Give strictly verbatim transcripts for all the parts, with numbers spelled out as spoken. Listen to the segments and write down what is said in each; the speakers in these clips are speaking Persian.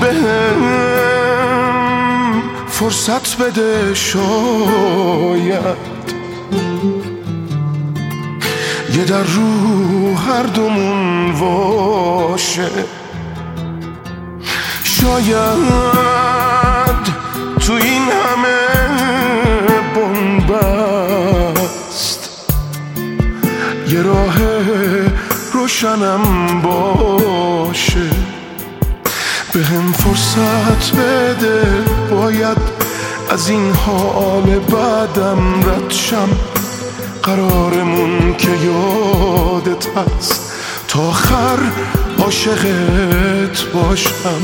بهم فرصت بده شاید یه در رو هر دومون واشه. شاید تو این همه بنبست یه راه روشنم باشه. بهم فرصت بده باید از این حال بعدم رد شم. قرارمون که یادت هست تا آخر عاشقت باشم.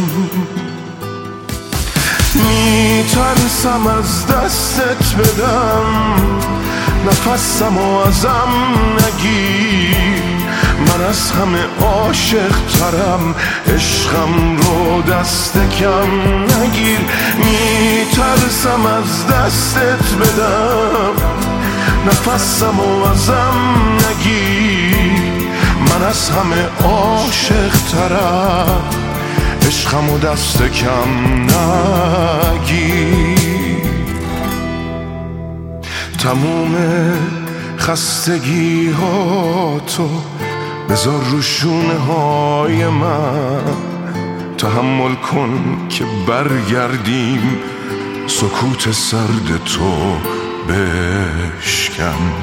میترسم از دستت بدم نفسم و ازم نگیر. من از همه عاشق ترم عشقم رو دست کم نگیر. میترسم از دستت بدم نفسم و ازم نگیر. من از همه عاشق ترم عشقم و دست کم نگیر. تموم خستگی ها تو بذار رو شونه های من. تحمل کن که برگردیم سکوت سرد تو بشکن.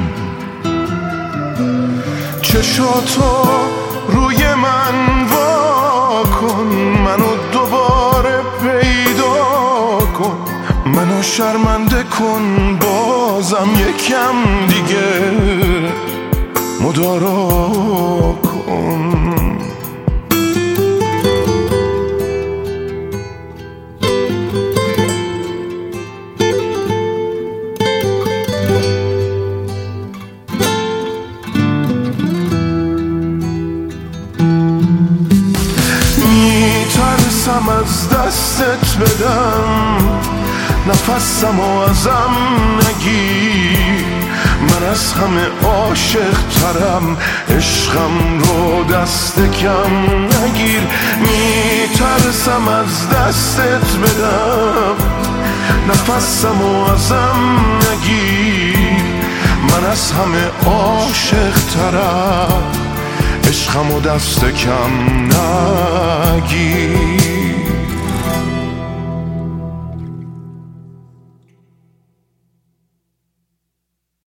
چشاتو روی من وا کن منو دوباره پیدا کن. منو شرمنده کن بازم یکم دیگه مدارا کن. میترسم از دستت بدم نفسم و ازم نگیر. من از همه عاشق ترم عشقم رو دست کم نگیر. میترسم از دستت بدم نفسم و ازم نگیر. من از همه عاشق ترم عشقم و دست کم نگیر.